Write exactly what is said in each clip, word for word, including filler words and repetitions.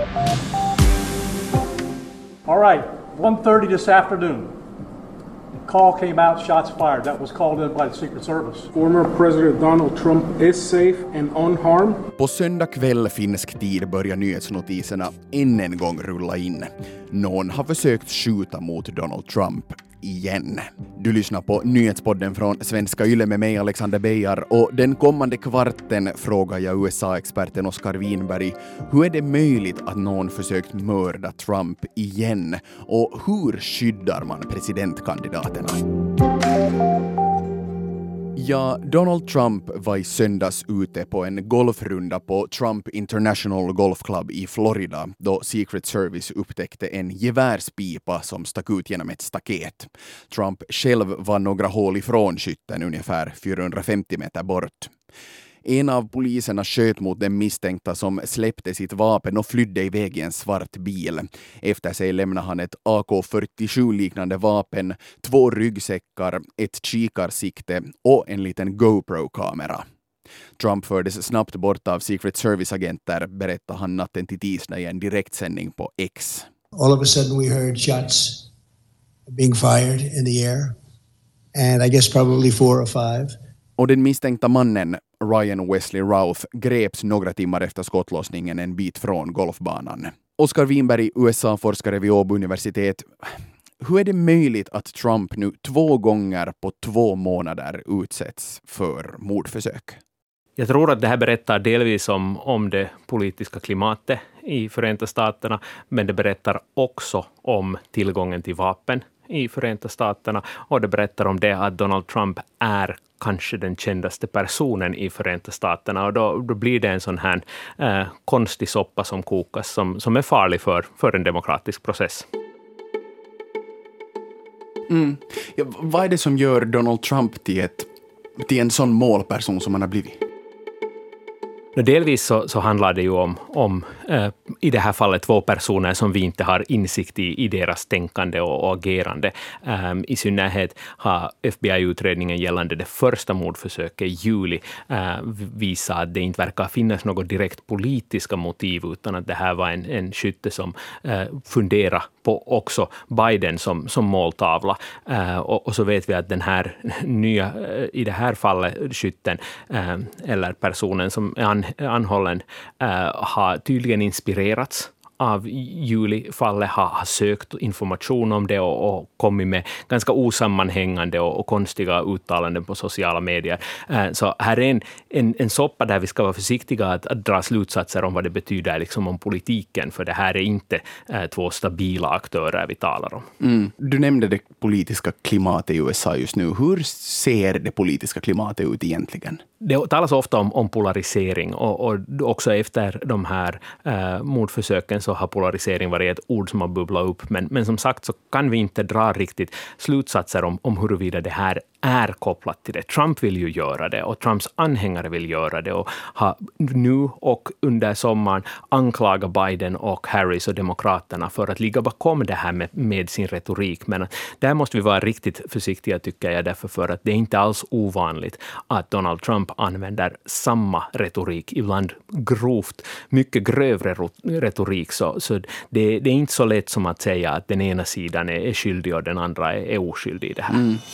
All right, one thirty this afternoon. The call came out, shots fired. That was called in by the Secret Service. Former President Donald Trump is safe and unharmed. På söndag kväll finsk tid börjar nyhetsnotiserna än en gång rulla in. Någon har försökt skjuta mot Donald Trump igen. Du lyssnar på nyhetspodden från Svenska Yle med mig Alexander Beijar, och den kommande kvarten frågar jag U S A-experten Oscar Winberg hur är det möjligt att någon försökt mörda Trump igen, och hur skyddar man presidentkandidaterna? Ja, Donald Trump var i söndags ute på en golfrunda på Trump International Golf Club i Florida då Secret Service upptäckte en gevärspipa som stack ut genom ett staket. Trump själv var några hål ifrån skytten, ungefär fyrahundrafemtio meter bort. En av poliserna sköt mot den misstänkta som släppte sitt vapen och flydde iväg i en svart bil. Efter sig lämnade han ett A K fyrtiosju-liknande vapen, två ryggsäckar, ett kikarsikte och en liten GoPro-kamera. Trump fördes snabbt bort av Secret Service-agenter, berättade han natten till tisdag i en direktsändning på X. All of a sudden we heard shots being fired in the air, and I guess probably four or five. Och den misstänkta mannen, Ryan Wesley Routh, greps några timmar efter skottlossningen en bit från golfbanan. Oscar Winberg, U S A-forskare vid Åbo universitet. Hur är det möjligt att Trump nu två gånger på två månader utsätts för mordförsök? Jag tror att det här berättar delvis om, om det politiska klimatet i Förenta Staterna, men det berättar också om tillgången till vapen i Förenta Staterna, och det berättar om det att Donald Trump är kanske den kändaste personen i Förenta Staterna, och då, då blir det en sån här eh, konstig soppa som kokas som, som är farlig för, för en demokratisk process. Mm. Ja, vad är det som gör Donald Trump till, ett, till en sån målperson som han har blivit? Delvis så, så handlar det ju om, om eh, i det här fallet två personer som vi inte har insikt i, i deras tänkande och, och agerande. Um, I synnerhet har F B I-utredningen gällande det första mordförsöket i juli uh, visat att det inte verkar finnas något direkt politiska motiv, utan att det här var en, en skytte som uh, funderar på också Biden som, som måltavla. Uh, och, och så vet vi att den här nya, uh, i det här fallet skytten uh, eller personen som är an, anhållen uh, har tydligen inspirerats av julifallet, har, har sökt information om det och, och kommit med ganska osammanhängande och, och konstiga uttalanden på sociala medier. Uh, så här är en, en, en soppa där vi ska vara försiktiga att, att dra slutsatser om vad det betyder liksom om politiken, för det här är inte uh, två stabila aktörer vi talar om. Mm. Du nämnde det politiska klimatet i U S A just nu. Hur ser det politiska klimatet ut egentligen? Det talas ofta om, om polarisering, och, och också efter de här uh, mordförsöken så har polarisering varit ett ord som har bubblat upp. Men, men som sagt så kan vi inte dra riktigt slutsatser om, om huruvida det här är kopplat till det. Trump vill ju göra det, och Trumps anhängare vill göra det, och har nu och under sommaren anklagat Biden och Harris och demokraterna för att ligga bakom det här med, med sin retorik. Men där måste vi vara riktigt försiktiga, tycker jag, därför för att det är inte alls ovanligt att Donald Trump använder samma retorik, ibland grovt, mycket grövre retorik. Så, så det, det är inte så lätt som att säga att den ena sidan är, är skyldig och den andra är, är oskyldig i det här. Mm.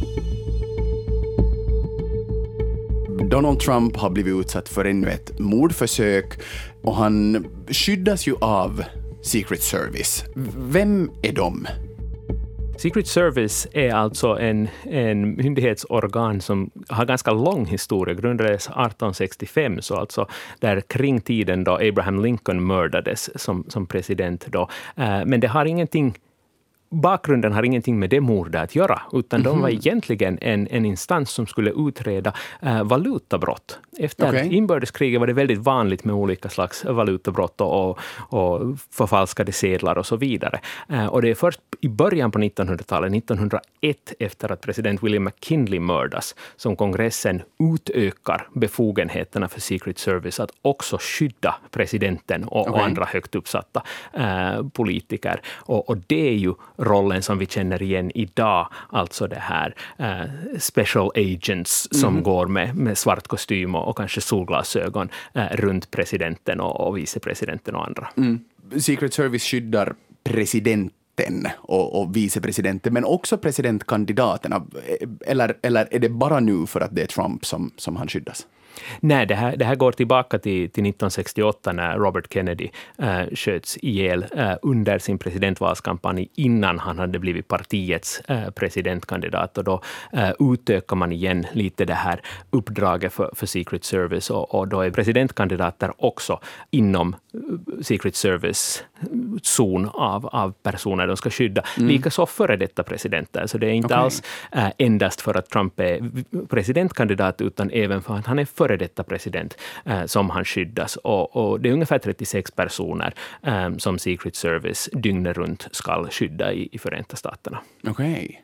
Donald Trump har blivit utsatt för ännu ett mordförsök, och han skyddas ju av Secret Service. Vem är de? Secret Service är alltså en, en myndighetsorgan som har ganska lång historia, grundades arton sextiofem, så alltså där kring tiden då Abraham Lincoln mördades som, som president då. Men det har ingenting Bakgrunden har ingenting med det mordet att göra, utan mm-hmm. de var egentligen en, en instans som skulle utreda äh, valutabrott. Efter okay. inbördeskriget var det väldigt vanligt med olika slags valutabrott och, och förfalskade sedlar och så vidare. Äh, och det är först i början på nittonhundratalet, nittonhundraett, efter att president William McKinley mördas, som kongressen utökar befogenheterna för Secret Service att också skydda presidenten och, okay. och andra högt uppsatta äh, politiker. Och, och det är ju rollen som vi känner igen idag, alltså det här uh, special agents som mm. går med, med svart kostym och, och kanske solglasögon uh, runt presidenten och, och vicepresidenten och andra. Mm. Secret Service skyddar presidenten och, och vicepresidenten, men också presidentkandidaterna. Eller, eller är det bara nu för att det är Trump som, som han skyddas? Nej, det här, det här går tillbaka till, till nittonhundrasextioåtta när Robert Kennedy äh, sköts ihjäl äh, under sin presidentvalskampanj innan han hade blivit partiets äh, presidentkandidat. Och då äh, utökar man igen lite det här uppdraget för, för Secret Service och, och då är presidentkandidater också inom Secret Service zon av, av personer de ska skydda. Mm. Likaså före detta presidenter. Så det är inte okay. alls äh, endast för att Trump är presidentkandidat utan även för att han är före detta president äh, som han skyddas. Och, och det är ungefär trettiosex personer äh, som Secret Service dygnet runt ska skydda i, i Förenta Staterna. Okej.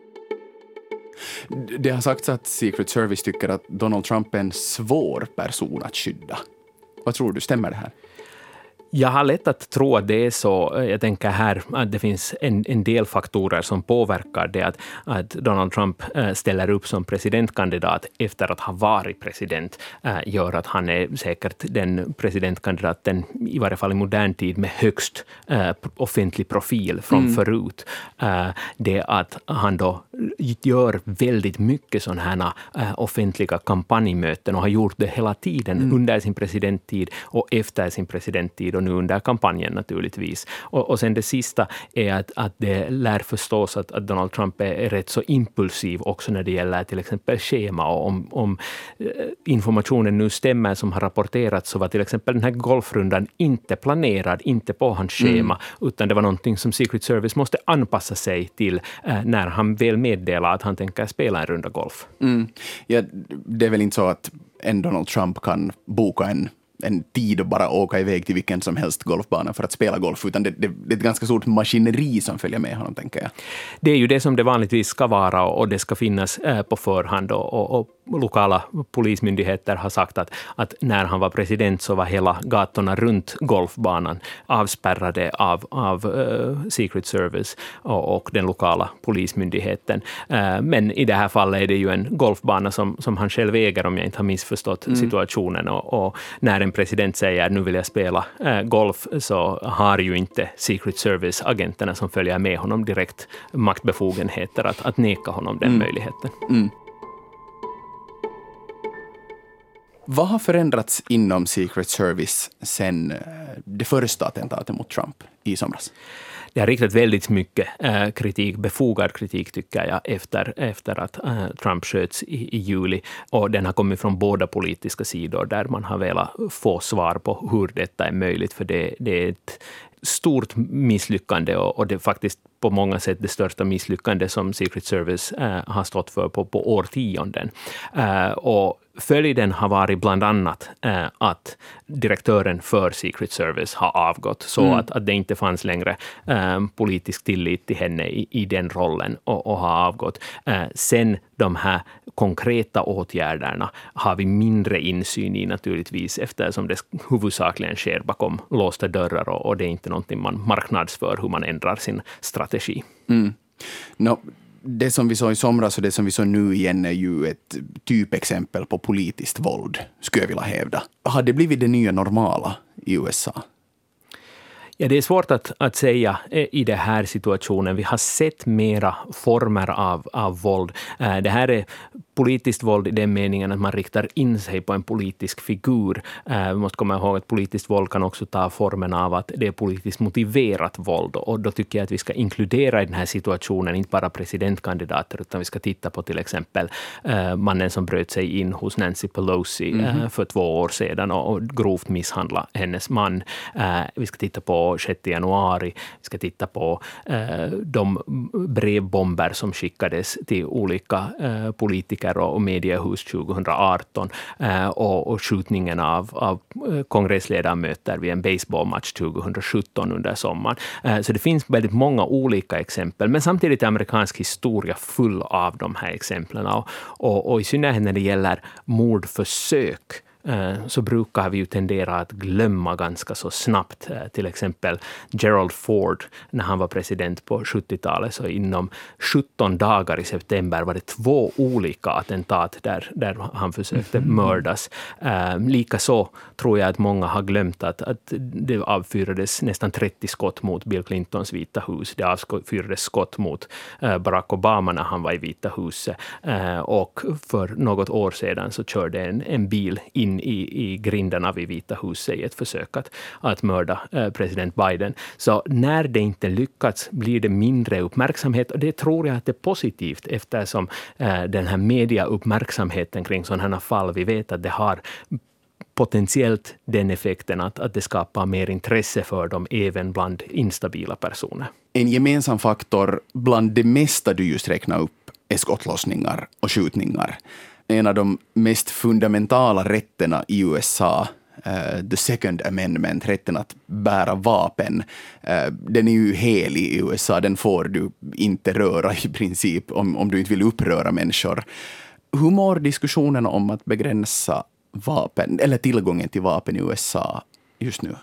Okay. Det har sagts att Secret Service tycker att Donald Trump är en svår person att skydda. Vad tror du, stämmer det här? Jag har lätt att tro att det är så. Jag tänker här att det finns en, en del faktorer som påverkar det att, att Donald Trump äh, ställer upp som presidentkandidat efter att ha varit president äh, gör att han är säkert den presidentkandidaten i varje fall i modern tid med högst äh, offentlig profil från mm. förut. Äh, det att han då gör väldigt mycket sådana här äh, offentliga kampanjmöten och har gjort det hela tiden mm. under sin presidenttid och efter sin presidenttid och nu under kampanjen naturligtvis. Och, och sen det sista är att, att det lär förstås att, att Donald Trump är rätt så impulsiv också när det gäller till exempel schema. Och om, om informationen nu stämmer som har rapporterats så var till exempel den här golfrundan inte planerad, inte på hans schema, mm. utan det var någonting som Secret Service måste anpassa sig till eh, när han väl meddelar att han tänker spela en runda golf. Mm. Ja, det är väl inte så att en Donald Trump kan boka en en tid och bara åka iväg till vilken som helst golfbana för att spela golf, utan det, det, det är ett ganska stort maskineri som följer med honom, tänker jag. Det är ju det som det vanligtvis ska vara och det ska finnas eh, på förhand och, och, och lokala polismyndigheter har sagt att, att när han var president så var hela gatorna runt golfbanan avspärrade av, av uh, Secret Service och, och den lokala polismyndigheten. Uh, men i det här fallet är det ju en golfbana som, som han själv äger om jag inte har missförstått mm. situationen och, och när en president säger nu vill jag spela uh, golf så har ju inte Secret Service-agenterna som följer med honom direkt maktbefogenheter att, att neka honom den mm. möjligheten. Mm. Vad har förändrats inom Secret Service sen det första attentatet mot Trump i somras? Det har riktat väldigt mycket äh, kritik, befogad kritik tycker jag, efter, efter att äh, Trump sköts i, i juli. Och den har kommit från båda politiska sidor där man har velat få svar på hur detta är möjligt. För det, det är ett stort misslyckande och, och det är faktiskt på många sätt det största misslyckande som Secret Service äh, har stått för på, på årtionden. Äh, och följden har varit bland annat äh, att direktören för Secret Service har avgått så mm. att, att det inte fanns längre äh, politisk tillit till henne i, i den rollen och, och har avgått. Äh, sen de här konkreta åtgärderna har vi mindre insyn i naturligtvis eftersom det huvudsakligen sker bakom låsta dörrar och, och det är inte någonting man marknadsför hur man ändrar sin strategi. Mm. No. Det som vi såg i somras och det som vi såg nu igen är ju ett typexempel på politiskt våld, skulle jag vilja hävda. Har det blivit det nya normala i U S A? Ja, det är svårt att, att säga i den här situationen. Vi har sett mera former av, av våld. Det här är politiskt våld i den meningen att man riktar in sig på en politisk figur. Vi måste komma ihåg att politiskt våld kan också ta formen av att det är politiskt motiverat våld. Och då tycker jag att vi ska inkludera i den här situationen inte bara presidentkandidater utan vi ska titta på till exempel mannen som bröt sig in hos Nancy Pelosi mm-hmm. för två år sedan och grovt misshandla hennes man. Vi ska titta på sjätte januari. Vi ska titta på eh, de brevbomber som skickades till olika eh, politiker och mediehus tjugoarton eh, och, och skjutningen av, av kongressledamöter vid en baseballmatch tjugosjutton under sommaren. Eh, så det finns väldigt många olika exempel, men samtidigt är amerikansk historia full av de här exemplen och, och, och i synnerhet när det gäller mordförsök så brukar vi ju tendera att glömma ganska så snabbt. Till exempel Gerald Ford, när han var president på sjuttiotalet, så inom sjutton dagar i september var det två olika attentat där, där han försökte mördas. Likaså tror jag att många har glömt att, att det avfyrades nästan trettio skott mot Bill Clintons Vita hus. Det avfyrades skott mot Barack Obama när han var i Vita huset. Och för något år sedan så körde en, en bil in i, i grindarna vid Vita huset i ett försök att, att mörda eh, president Biden. Så när det inte lyckats blir det mindre uppmärksamhet, och det tror jag att det är positivt, eftersom eh, den här mediauppmärksamheten kring sådana här fall, vi vet att det har potentiellt den effekten att, att det skapar mer intresse för dem även bland instabila personer. En gemensam faktor bland det mesta du just räknar upp är skottlossningar och skjutningar. En av de mest fundamentala rätterna i U S A, uh, the second amendment, rätten att bära vapen, uh, den är ju helig i U S A. Den får du inte röra i princip om, om du inte vill uppröra människor. Hur mår diskussionen om att begränsa vapen eller tillgången till vapen i U S A just nu?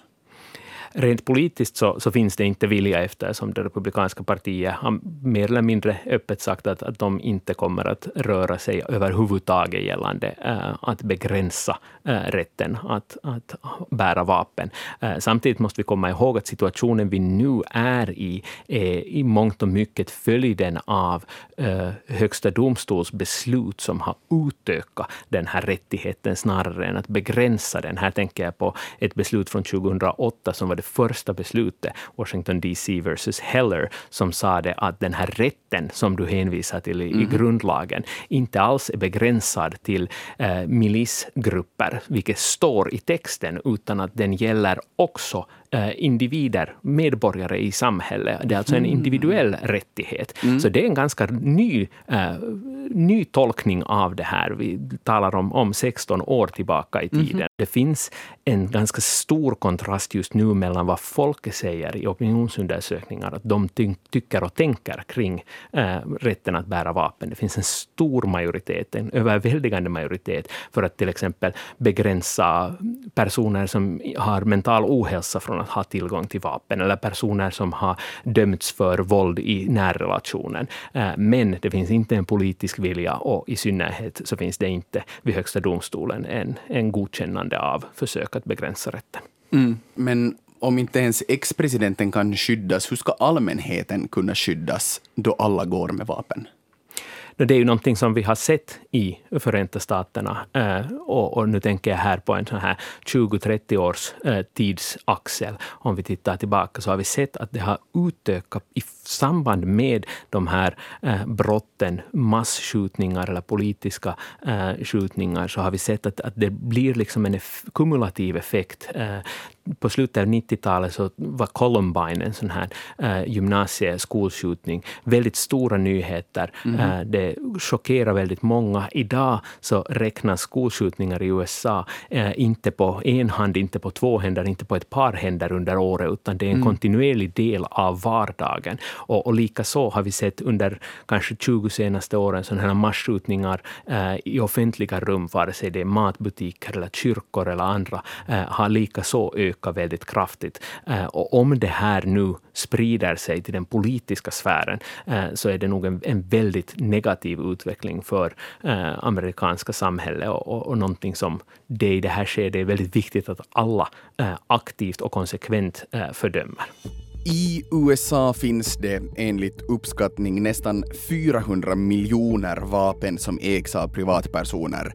Rent politiskt så, så finns det inte vilja, eftersom det republikanska partiet har mer eller mindre öppet sagt att, att de inte kommer att röra sig överhuvudtaget gällande äh, att begränsa äh, rätten att, att bära vapen. Äh, samtidigt måste vi komma ihåg att situationen vi nu är i är i mångt och mycket följden av äh, högsta domstols beslut som har utökat den här rättigheten snarare än att begränsa den. Här tänker jag på ett beslut från tjugohundraåtta som var det första beslutet, Washington D C versus Heller, som sa det att den här rätten som du hänvisar till i, mm. i grundlagen inte alls är begränsad till eh, milisgrupper, vilket står i texten, utan att den gäller också eh, individer, medborgare i samhället. Det är alltså en individuell mm. rättighet. Mm. Så det är en ganska ny, eh, ny tolkning av det här. Vi talar om, om sexton år tillbaka i tiden. Mm. Det finns en ganska stor kontrast just nu mellan vad folket säger i opinionsundersökningar, att de ty- tycker och tänker kring eh, rätten att bära vapen. Det finns en stor majoritet, en överväldigande majoritet för att till exempel begränsa personer som har mental ohälsa från att ha tillgång till vapen, eller personer som har dömts för våld i närrelationen. Eh, men det finns inte en politisk vilja, och i synnerhet så finns det inte vid högsta domstolen en, en godkännande av försök att begränsa rätten. Mm, men om inte ens ex-presidenten kan skyddas, hur ska allmänheten kunna skyddas då alla går med vapen? Det är ju någonting som vi har sett i Förenta Staterna, och, och nu tänker jag här på en sån här tjugo till trettio års tidsaxel. Om vi tittar tillbaka så har vi sett att det har utökat i samband med de här brotten, massskjutningar eller politiska skjutningar, så har vi sett att, att det blir liksom en kumulativ effekt. På slutet av nittiotalet så var Columbine, en sån här äh, gymnasieskolskjutning, väldigt stora nyheter. Mm. Äh, det chockerar väldigt många. Idag så räknas skolskjutningar i U S A äh, inte på en hand, inte på två händer, inte på ett par händer under året, utan det är en mm. kontinuerlig del av vardagen. Och, och lika så har vi sett under kanske tjugo senaste åren sådana här massskjutningar äh, i offentliga rum, vare sig det är matbutiker eller kyrkor eller andra, äh, har lika så ökat väldigt kraftigt. Och om det här nu sprider sig till den politiska sfären så är det nog en, en väldigt negativ utveckling för eh, amerikanska samhället, och, och, och någonting som det i det här skedet är väldigt viktigt att alla eh, aktivt och konsekvent eh, fördömer. I U S A finns det enligt uppskattning nästan fyrahundra miljoner vapen som ägs av privatpersoner.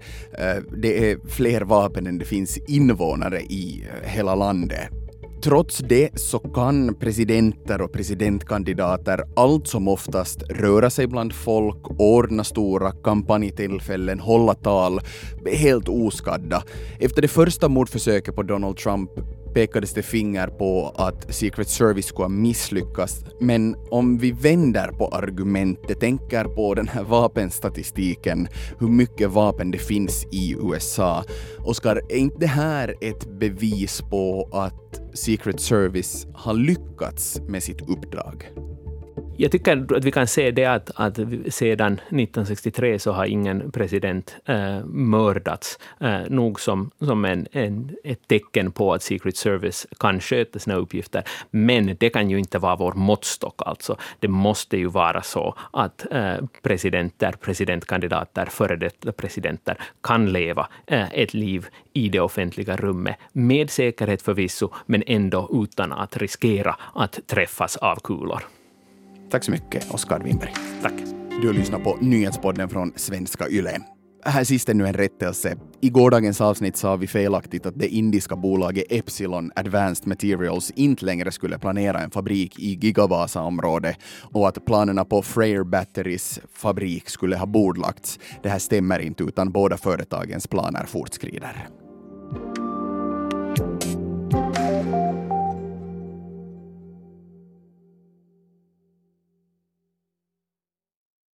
Det är fler vapen än det finns invånare i hela landet. Trots det så kan presidenter och presidentkandidater allt som oftast röra sig bland folk, ordna stora kampanjtillfällen, hålla tal, helt oskadda. Efter det första mordförsöket på Donald Trump pekades det finger på att Secret Service skulle ha misslyckats. Men om vi vänder på argumentet, tänker på den här vapenstatistiken, hur mycket vapen det finns i U S A. Oskar, är inte det här ett bevis på att Secret Service har lyckats med sitt uppdrag? Jag tycker att vi kan se det att, att sedan nittonhundrasextiotre så har ingen president eh, mördats. Eh, nog som, som en, en, ett tecken på att Secret Service kan sköta sina uppgifter. Men det kan ju inte vara vår måttstock. Alltså. Det måste ju vara så att eh, presidenter, presidentkandidater, före detta presidenter kan leva eh, ett liv i det offentliga rummet med säkerhet förvisso, men ändå utan att riskera att träffas av kulor. Tack så mycket, Oskar Winberg. Tack. Du har lyssnat på nyhetspodden från Svenska Yle. Här sist ännu en rättelse. I gårdagens avsnitt sa vi felaktigt att det indiska bolaget Epsilon Advanced Materials inte längre skulle planera en fabrik i Gigavasa-området och att planerna på Freyr Batteries fabrik skulle ha bordlagts. Det här stämmer inte, utan båda företagens planer fortskrider.